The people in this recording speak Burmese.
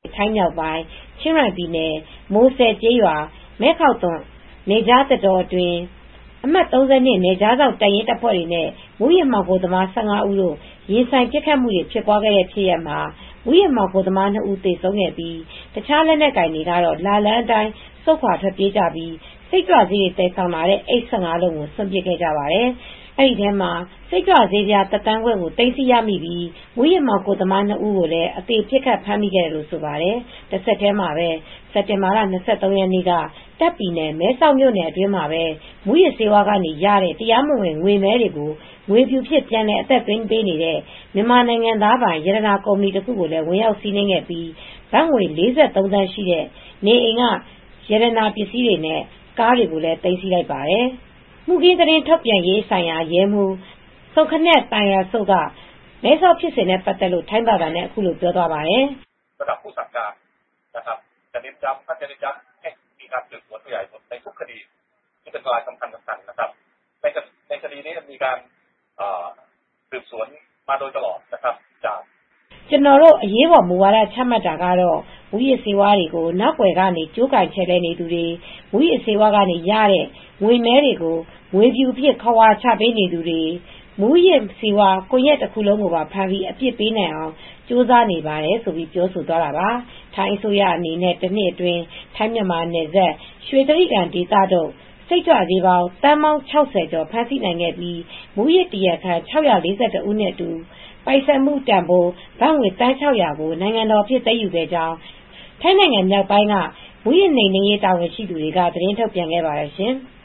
ထိုင်းမြောက်ပိုင်းချင်းရိုင်ပြည်နယ်မိုးဆယ်ကျေးရွာမဲခေါက်သွန်နယ်ကြားသစ်တောအတွင်းအမှတ်32နယ်ကြားစောင့်တပ်ရင်းတပ်ဖွဲ့တွေနဲ့မူးယစ်မှောင်ခိုသမား15ဦးတို့ရင်ဆိုင်ပစ်ခတ်မှုတွေဖြစ်ပွားခဲ့တဲ့ဖြစ်ရပ်မှာမူးယစ်မှောင်ခိုသမား2ဦးသေဆုံးခဲ့ပြီးတခြားလက်နက်ကိုင်တွေကတော့လာလန်းအတိုင်းဆုတ်ခွာထွက်ပြေးကြပြီးစိတ်ကြွဆေးတွေတည်ဆောင်လာတဲ့အိတ်15လုံးကိုစွန့်ပစ်ခဲ့ကြပါတယ်။အဲဒီထဲမှာစိတ်ကြွဆေးပြားတစ်သန်းခွဲကိုသိမ်းဆည်းရမိပြီးမူးယစ်မှောင်ခိုသမား2ဦးကိုလည်းအသေပစ်ခတ်ဖမ်းမိခဲ့တယ်လို့ဆိုပါတယ်။တစ်ဆက်တည်းမှာပဲစက်တင်ဘာလ23ရက်နေ့ကတပ်ပြည်နယ်မဲဆောက်မြို့နယ်အတွင်းမှာပဲမူးယစ်ဆေးဝါးကနေရတဲ့တရားမဝင်ငွေမဲတွေကိုငွေဖြူဖြစ်ပြန်တဲ့အသက်သွင်းပေးနေတဲ့မြန်မာနိုင်ငံသားပိုင်ရတနာကုမ္ပဏီတစ်ခုကိုလည်းဝင်ရောက်စီးနင်းခဲ့ပြီးဘတ်ငွေ43သန်းရှိတဲ့နေအိမ်ကရတနာပစ္စည်းတွေနဲ့ကားတွေကိုလည်းသိမ်းဆည်းလိုက်ပါတယ်။မှုခင်းသတင်းထုတ်ပြန်ရေးဆိုင်ရာရဲမှူးစုခနဲ့တိုင်ရဆုတ်ကမဲဆောက်ဖြစ်စဉ်နဲ့ပတ်သက်လို့ထိုင်းဘာသာနဲ့အခုလိုပြောသွားပါတယ်။ระดับผู้สั่งการนะครับจะเน้นย้ำจะเน้นย้ำให้มีการสืบสวนขยายผลในทุกคดีที่เป็นรายสำคัญนะครับในคดีนี้มีการสืบสวนมาโดยตลอดนะครับจากကျွန်တော်တို့အရေးပေါ်မူဝါဒချမှတ်တာကတော့မူရစ်စေဝါးတွေကိုနောက်ွယ်ကနေကြိုးကင်ချဲလဲနေသူတွေမူရစ်စေဝါးကနေရတဲ့ငွေမဲတွေကိုငွေပြူဖြစ်ခွာချပေးနေသူတွေမူရစ်စေဝါးကွန်ရက်တစ်ခုလုံးကိုပါဖမ်းပြီးအပြစ်ပေးနိုင်အောင်ကြိုးစားနေပါတယ်ဆိုပြီးပြောဆိုသွားတာပါထိုင်းအစိုးရအနေနဲ့တစ်နှစ်အတွင်းထိုင်းမြန်မာနယ်စပ်ရွှေတရိကန်ဒေသတို့စိတ်ကြွဆေးပေါင်းတန်ပေါင်း60ကျော်ဖမ်းဆီးနိုင်ခဲ့ပြီးမူရစ်တရားခံ642ဦးနဲ့အတူပိုင်ဆိုင်မှုတန်ဖိုးဘတ်ငွေတန်း600ကိုနိုင်ငံတော်ဖြစ်သိမ်းယူခဲ့ကြောင်းထိုင်းနိုင်ငံမြောက်ပိုင်းကမူရစ်နှိမ်နင်းရေးတာဝန်ရှိသူတွေကသတင်းထုတ်ပြန်ခဲ့ပါတယ်ရှင်။